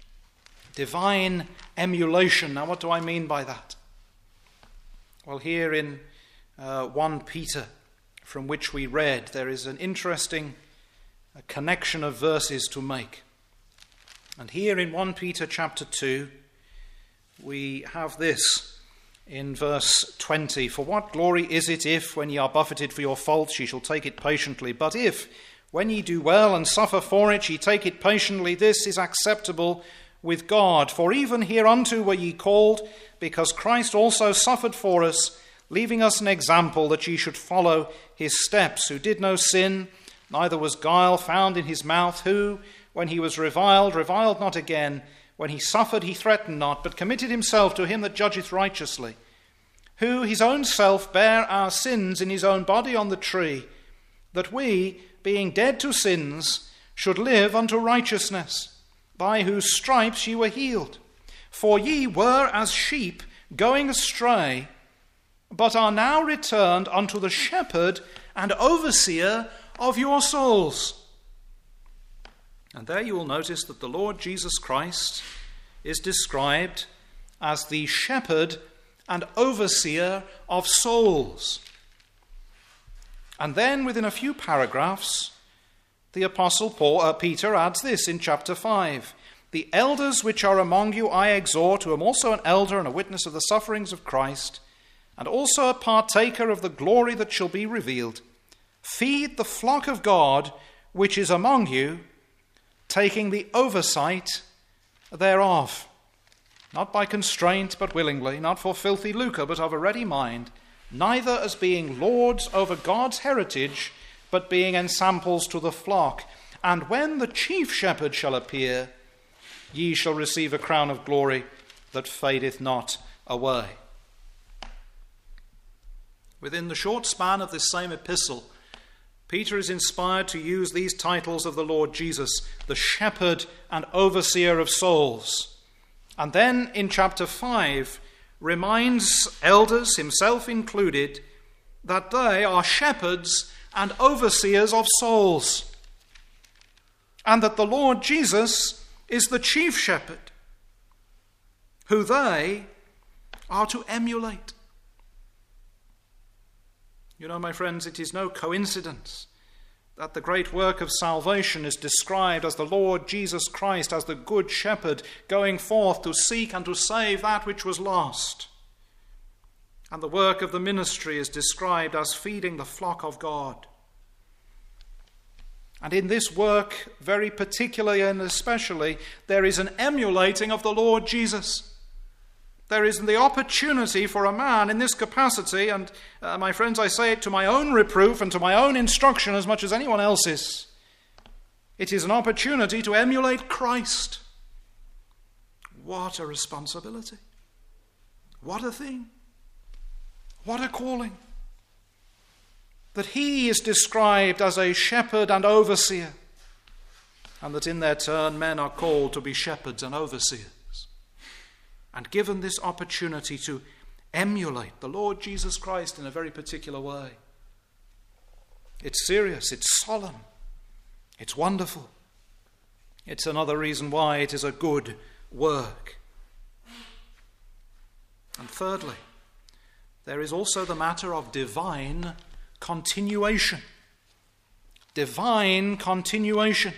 Divine emulation. Now, what do I mean by that? Well, here in 1 Peter, from which we read, there is an interesting connection of verses to make. And here in 1 Peter chapter 2, we have this in verse 20. For what glory is it if, when ye are buffeted for your faults, ye shall take it patiently? But if, when ye do well and suffer for it, ye take it patiently, this is acceptable with God. For even hereunto were ye called, because Christ also suffered for us, leaving us an example that ye should follow his steps, who did no sin, neither was guile found in his mouth, who, when he was reviled not again. When he suffered, he threatened not, but committed himself to him that judgeth righteously, who his own self bare our sins in his own body on the tree, that we, being dead to sins, should live unto righteousness, by whose stripes ye were healed. For ye were as sheep going astray, but are now returned unto the shepherd and overseer of your souls. And there you will notice that the Lord Jesus Christ is described as the shepherd and overseer of souls. And then within a few paragraphs, the Apostle Peter adds this in chapter 5. The elders which are among you I exhort, who am also an elder and a witness of the sufferings of Christ, and also a partaker of the glory that shall be revealed. Feed the flock of God which is among you, taking the oversight thereof, not by constraint, but willingly, not for filthy lucre, but of a ready mind, neither as being lords over God's heritage, but being ensamples to the flock. And when the chief shepherd shall appear, ye shall receive a crown of glory that fadeth not away. Within the short span of this same epistle, Peter is inspired to use these titles of the Lord Jesus, the shepherd and overseer of souls. And then in chapter 5, reminds elders, himself included, that they are shepherds and overseers of souls. And that the Lord Jesus is the chief shepherd, who they are to emulate. You know, my friends, it is no coincidence that the great work of salvation is described as the Lord Jesus Christ as the good shepherd going forth to seek and to save that which was lost. And the work of the ministry is described as feeding the flock of God. And in this work, very particularly and especially, there is an emulating of the Lord Jesus. There is the opportunity for a man in this capacity, and my friends, I say it to my own reproof and to my own instruction as much as anyone else's. It is an opportunity to emulate Christ. What a responsibility. What a thing. What a calling. That he is described as a shepherd and overseer, and that in their turn men are called to be shepherds and overseers, and given this opportunity to emulate the Lord Jesus Christ in a very particular way. It's serious, it's solemn, it's wonderful. It's another reason why it is a good work. And thirdly, there is also the matter of divine continuation. Divine continuation.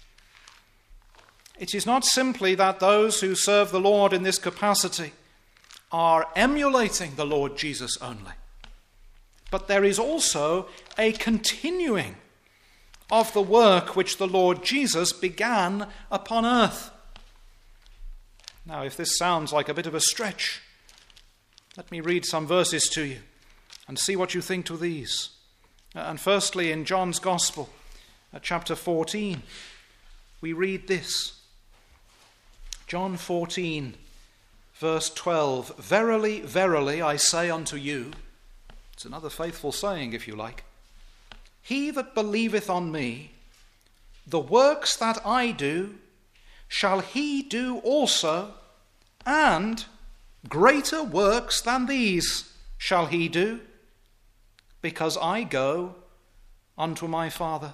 It is not simply that those who serve the Lord in this capacity are emulating the Lord Jesus only, but there is also a continuing of the work which the Lord Jesus began upon earth. Now, if this sounds like a bit of a stretch, let me read some verses to you and see what you think to these. And firstly, in John's Gospel, chapter 14, we read this. John 14, verse 12. Verily, verily, I say unto you, it's another faithful saying, if you like, he that believeth on me, the works that I do, shall he do also, and greater works than these shall he do, because I go unto my Father.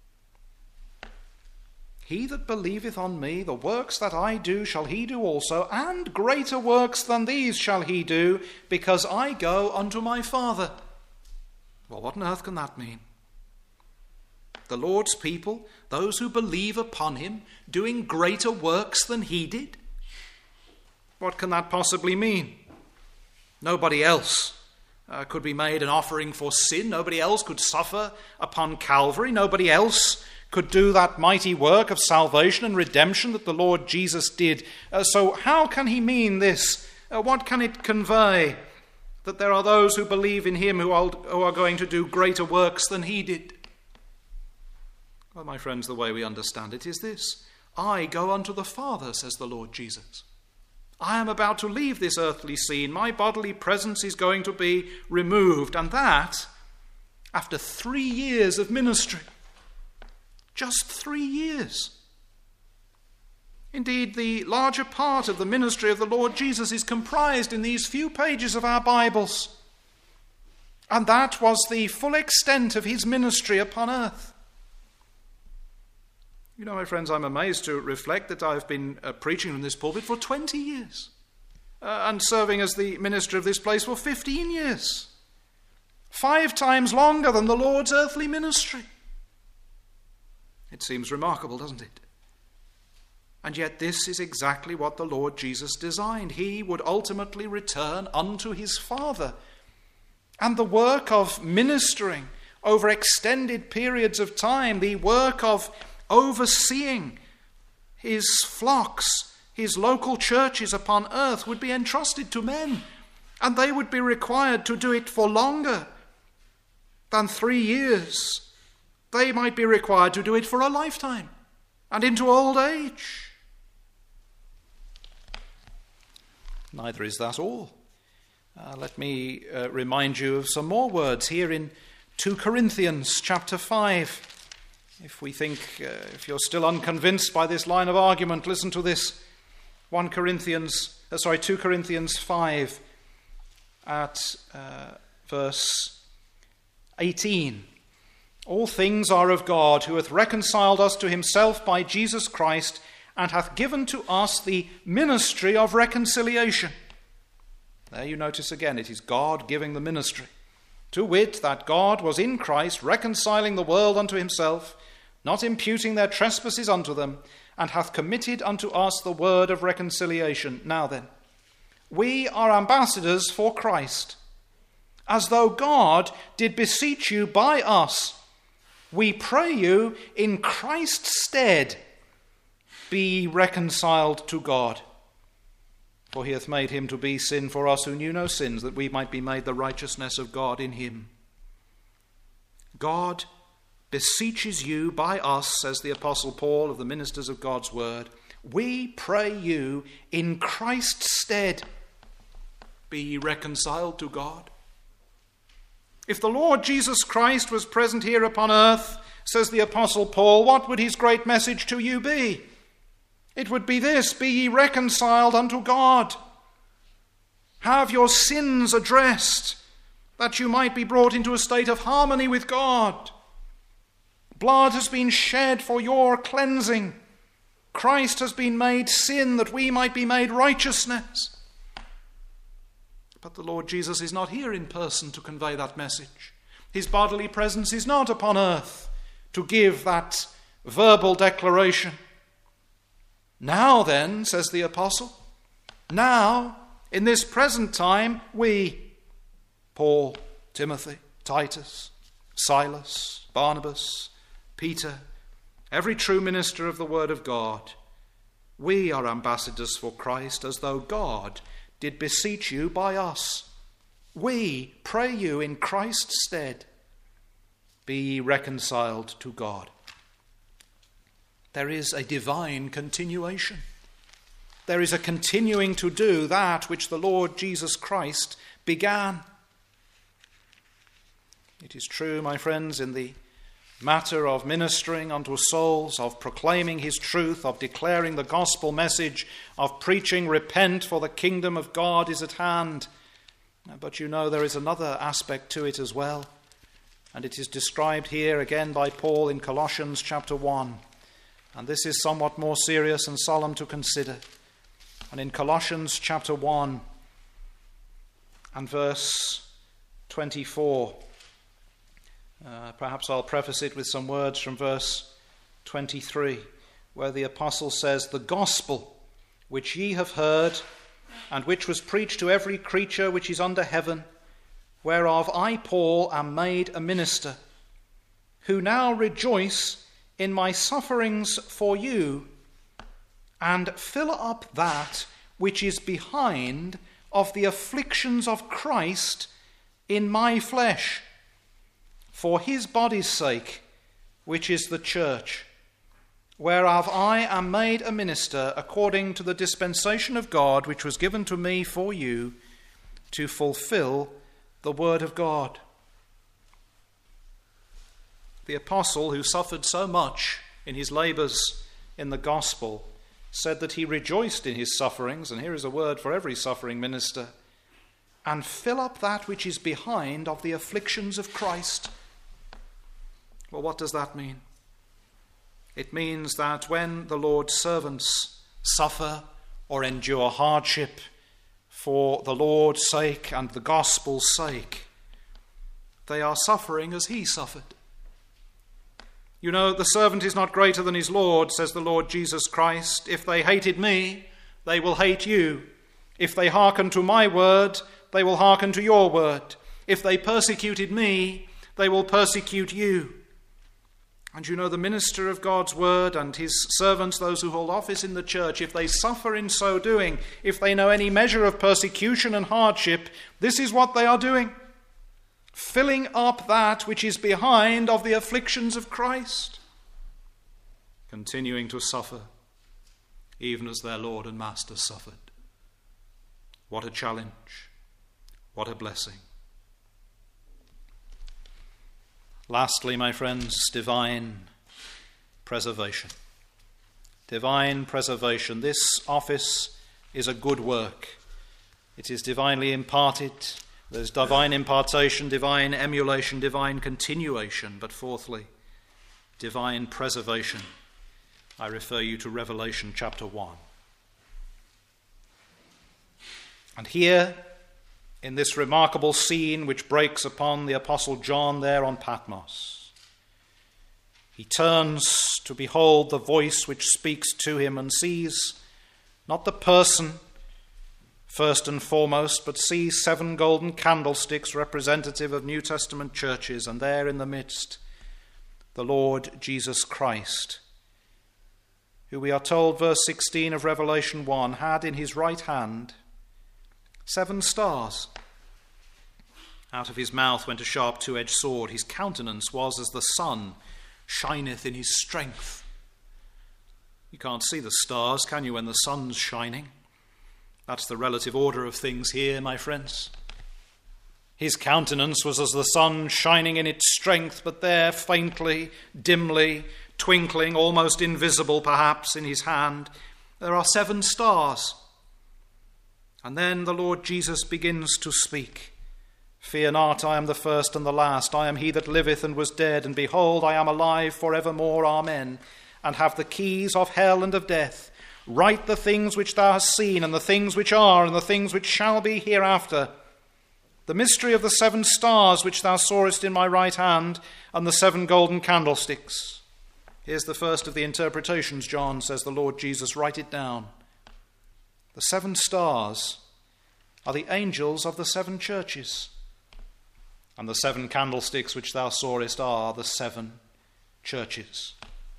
He that believeth on me, the works that I do shall he do also, and greater works than these shall he do, because I go unto my Father. Well, what on earth can that mean? The Lord's people, those who believe upon him, doing greater works than he did? What can that possibly mean? Nobody else could be made an offering for sin. Nobody else could suffer upon Calvary. Nobody else could do that mighty work of salvation and redemption that the Lord Jesus did. So how can he mean this? What can it convey? That there are those who believe in him who are going to do greater works than he did? Well, my friends, the way we understand it is this. I go unto the Father, says the Lord Jesus. I am about to leave this earthly scene. My bodily presence is going to be removed, and that after 3 years of ministry. Just 3 years. Indeed, the larger part of the ministry of the Lord Jesus is comprised in these few pages of our Bibles. And that was the full extent of his ministry upon earth. You know, my friends, I'm amazed to reflect that I've been preaching from this pulpit for 20 years and serving as the minister of this place for 15 years. 5 times longer than the Lord's earthly ministry. It seems remarkable, doesn't it? And yet this is exactly what the Lord Jesus designed. He would ultimately return unto his Father. And the work of ministering over extended periods of time, the work of overseeing his flocks, his local churches upon earth, would be entrusted to men, and they would be required to do it for longer than 3 years. They might be required to do it for a lifetime and into old age. Neither is that all. Let me remind you of some more words here in 2 Corinthians chapter 5. If you're still unconvinced by this line of argument, listen to this. 2 Corinthians 5 at verse 18. All things are of God, who hath reconciled us to himself by Jesus Christ, and hath given to us the ministry of reconciliation. There you notice again, it is God giving the ministry. to wit, that God was in Christ reconciling the world unto himself, not imputing their trespasses unto them, and hath committed unto us the word of reconciliation. Now then, we are ambassadors for Christ, as though God did beseech you by us. We pray you in Christ's stead, be reconciled to God. For he hath made him to be sin for us who knew no sins, that we might be made the righteousness of God in him. God beseeches you by us, says the Apostle Paul of the ministers of God's word. We pray you in Christ's stead, be ye reconciled to God. If the Lord Jesus Christ was present here upon earth, says the Apostle Paul, what would his great message to you be? It would be this: be ye reconciled unto God. Have your sins addressed, that you might be brought into a state of harmony with God. Blood has been shed for your cleansing. Christ has been made sin that we might be made righteousness. But the Lord Jesus is not here in person to convey that message. His bodily presence is not upon earth to give that verbal declaration. Now then, says the apostle, now, in this present time, we, Paul, Timothy, Titus, Silas, Barnabas, Peter, every true minister of the word of God, we are ambassadors for Christ, as though God did beseech you by us. We pray you in Christ's stead, be ye reconciled to God. There is a divine continuation. There is a continuing to do that which the Lord Jesus Christ began. It is true, my friends, in the matter of ministering unto souls, of proclaiming his truth, of declaring the gospel message, of preaching, repent, for the kingdom of God is at hand. But you know there is another aspect to it as well, and it is described here again by Paul in Colossians chapter 1. And this is somewhat more serious and solemn to consider. And in Colossians chapter 1 and verse 24, perhaps I'll preface it with some words from verse 23, where the apostle says, the gospel which ye have heard, and which was preached to every creature which is under heaven, whereof I, Paul, am made a minister, who now rejoice in my sufferings for you, and fill up that which is behind of the afflictions of Christ in my flesh, for his body's sake, which is the church, whereof I am made a minister according to the dispensation of God, which was given to me for you, to fulfill the word of God. The apostle, who suffered so much in his labours in the gospel, said that he rejoiced in his sufferings, and here is a word for every suffering minister, and fill up that which is behind of the afflictions of Christ. Well, what does that mean? It means that when the Lord's servants suffer or endure hardship for the Lord's sake and the gospel's sake, they are suffering as he suffered. You know, the servant is not greater than his Lord, says the Lord Jesus Christ. If they hated me, they will hate you. If they hearken to my word, they will hearken to your word. If they persecuted me, they will persecute you. And you know, the minister of God's word and his servants, those who hold office in the church, if they suffer in so doing, if they know any measure of persecution and hardship, this is what they are doing: filling up that which is behind of the afflictions of Christ, continuing to suffer, even as their Lord and Master suffered. What a challenge, what a blessing. Lastly, my friends, divine preservation. Divine preservation. This office is a good work. It is divinely imparted. There's divine impartation, divine emulation, divine continuation. But fourthly, divine preservation. I refer you to Revelation chapter 1. And here, in this remarkable scene which breaks upon the Apostle John there on Patmos. He turns to behold the voice which speaks to him and sees not the person first and foremost, but sees 7 golden candlesticks representative of New Testament churches, and there in the midst, the Lord Jesus Christ, who we are told, verse 16 of Revelation 1, had in his right hand 7 stars. Out of his mouth went a sharp 2-edged sword. His countenance was as the sun shineth in his strength. You can't see the stars, can you, when the sun's shining? That's the relative order of things here, my friends. His countenance was as the sun shining in its strength, but there, faintly, dimly, twinkling, almost invisible perhaps, in his hand, there are 7 stars. And then the Lord Jesus begins to speak. Fear not, I am the first and the last. I am he that liveth and was dead, and behold, I am alive for evermore. Amen. And have the keys of hell and of death. Write the things which thou hast seen, and the things which are, and the things which shall be hereafter. The mystery of the 7 stars which thou sawest in my right hand, and the 7 golden candlesticks. Here's the first of the interpretations, John, says the Lord Jesus. Write it down. The 7 stars are the angels of the 7 churches. And the 7 candlesticks which thou sawest are the 7 churches.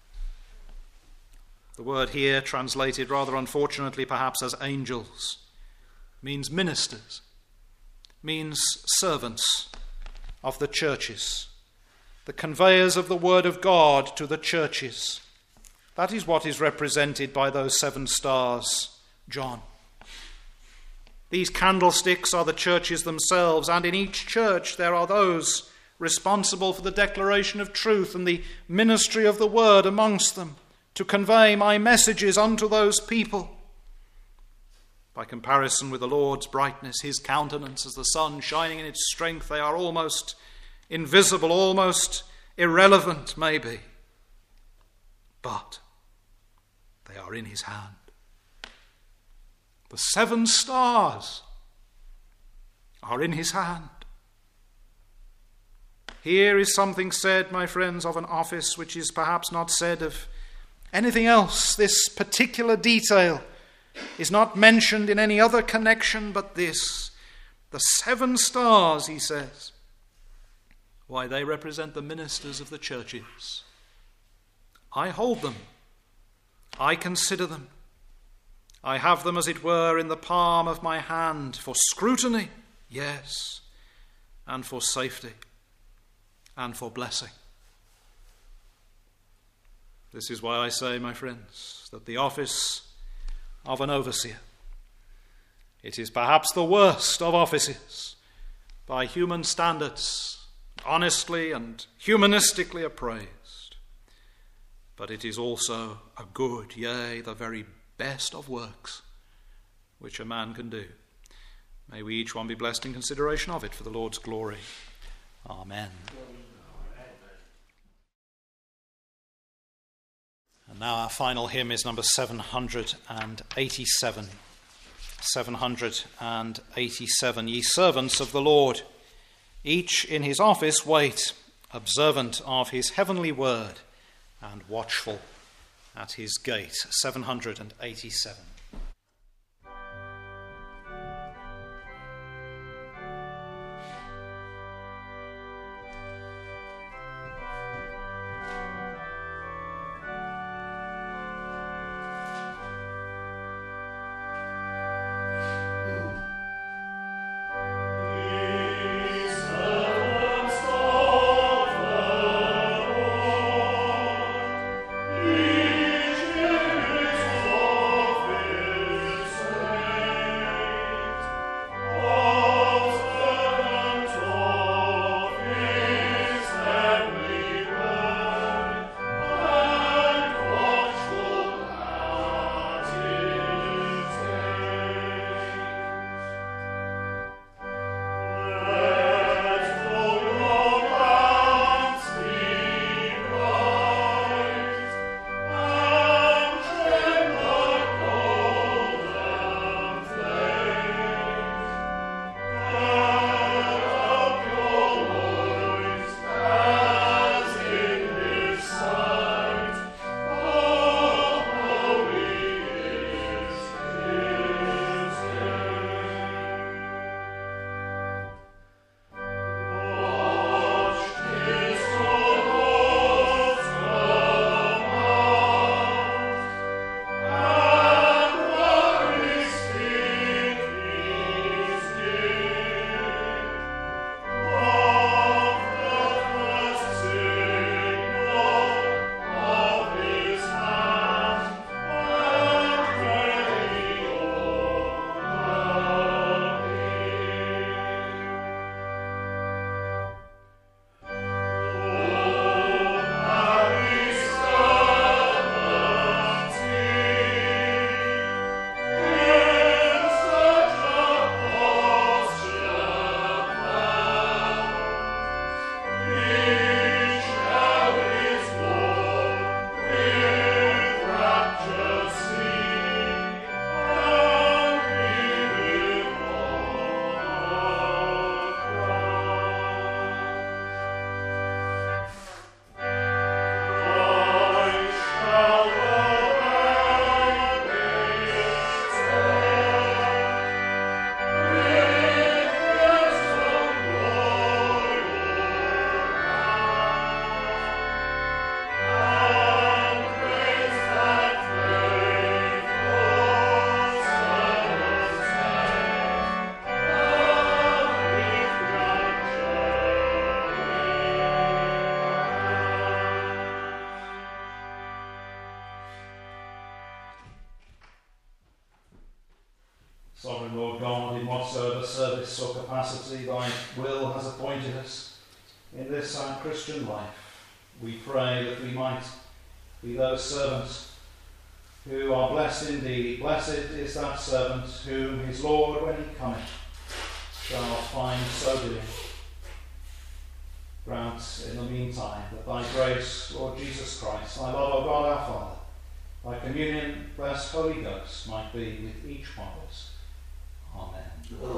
The word here, translated rather unfortunately perhaps as angels, means ministers, means servants of the churches, the conveyors of the word of God to the churches. That is what is represented by those 7 stars, John. These candlesticks are the churches themselves, and in each church there are those responsible for the declaration of truth and the ministry of the word amongst them, to convey my messages unto those people. By comparison with the Lord's brightness, his countenance as the sun shining in its strength, they are almost invisible, almost irrelevant maybe. But they are in his hand. The 7 stars are in his hand. Here is something said, my friends, of an office which is perhaps not said of anything else. This particular detail is not mentioned in any other connection but this. The 7 stars, he says. Why, they represent the ministers of the churches. I hold them. I consider them. I have them, as it were, in the palm of my hand for scrutiny, yes, and for safety, and for blessing. This is why I say, my friends, that the office of an overseer, it is perhaps the worst of offices, by human standards, honestly and humanistically appraised. But it is also a good, yea, the very best of works which a man can do. May we each one be blessed in consideration of it for the Lord's glory. Amen. And now our final hymn is number 787. 787. Ye servants of the Lord, each in his office wait, observant of his heavenly word, and watchful at his gate. 787. Each is Sovereign Lord God, in whatsoever service or capacity thy will has appointed us in this our Christian life, we pray that we might be those servants who are blessed indeed. Blessed is that servant whom his Lord, when he cometh, shall find so doing. Grant in the meantime that thy grace, Lord Jesus Christ, thy love of God our Father, thy communion, blessed Holy Ghost, might be with each one of us. Amen.